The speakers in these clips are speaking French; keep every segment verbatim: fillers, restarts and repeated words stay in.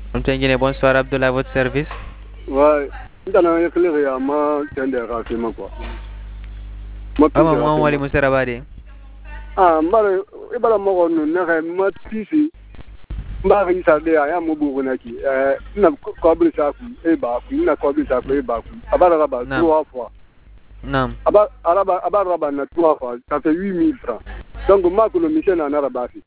On tient Guinée, bonsoir Abdullah, à votre service. Ouais, dans un éclairé à ma tende à faire quoi. Ma Ah, piste à maman, Wali faire. Moussa Rabadi. Ah, Mara, et bala mo no na ma piste. Mara isa de aya mo bu na ki. Eh, na ko bi sa ku e ba ku na ko bi sa ku e ba ku. Abara raba Nam, trois fois. nam. Aba araba abara raba na trois fois, ça fait huit mille francs. Donc ma ko le Michel na raba fi.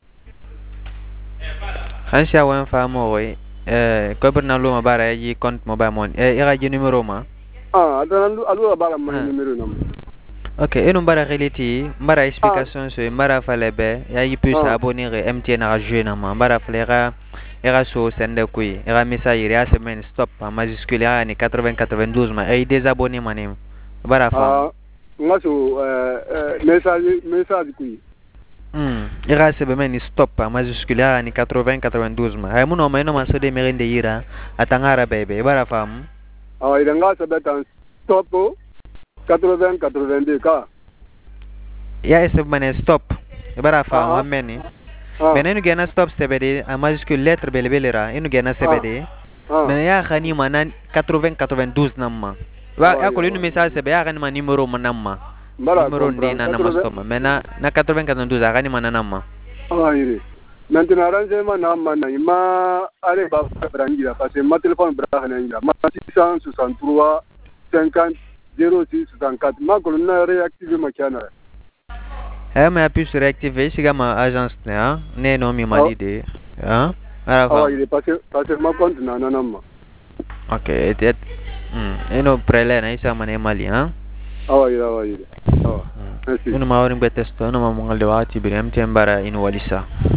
Hansia wan fa mo way. Eh, ko burna luma bara yi compte mo ba mon. Eh, ira ji numéro ma. Ah, adan alu abara ma Ah. numéro nam. Ok, enu mbara reliti, mbara Ah, explication so mbara falebe, ya yi plus ah, abonner M T N a jouer na ma. Mbara flera era so sende kui. Era message ya semaine stop en majuscule ya ni quatre-vingts quatre-vingt-douze ma. Eh, désabonner manem. Mbara fam. ah, ngaso eh eh message message ku. Hmm, ira sebe ni stop en majuscule ya ni quatre-vingts quatre-vingt-douze ma. Ay muno ma eno ma so de merende ira atangara bebe. Mbara fam. Ah, il nga sa betan stop quatre-vingts quatre-vingt-deux ka. Ya ese mane stop. Mbara fam Ah, hameni. ah, Mena inu gena stop stebede en majuscule lettre bele bele ra. Inu gena ah, sebede. ah, Mais ya khani mana quatre-vingts quatre-vingt-douze namma. Wa ah, ya ko ya, linu wa. message sebe ya khani ma numero manamma. Mbara Numero ndi comprendre. na na quatre-vingts, mastoma. Mena na quatre-vingts quatre-vingt-douze ya khani mana namma. ah, iri. Maintenant, renseignement na mana, ima, allez, ba, brangira, parce que ma téléphone brangira, ma six cent soixante-trois cinquante zéro six soixante-quatre, ma colonne réactivé ma canard. Ha ma pu se réactiver siga ma agence ne ha. Ne no mi Ah, malide. Ha? Ara ah, fam. il est passé, passé ma compte na nanama. Ok, et et. Hmm, eno prele na isa mane mali ha. Ah, il ah, il ah, merci. Inu ma woni betesto, inu ma mungal de wati bi M T N bara inu walisa.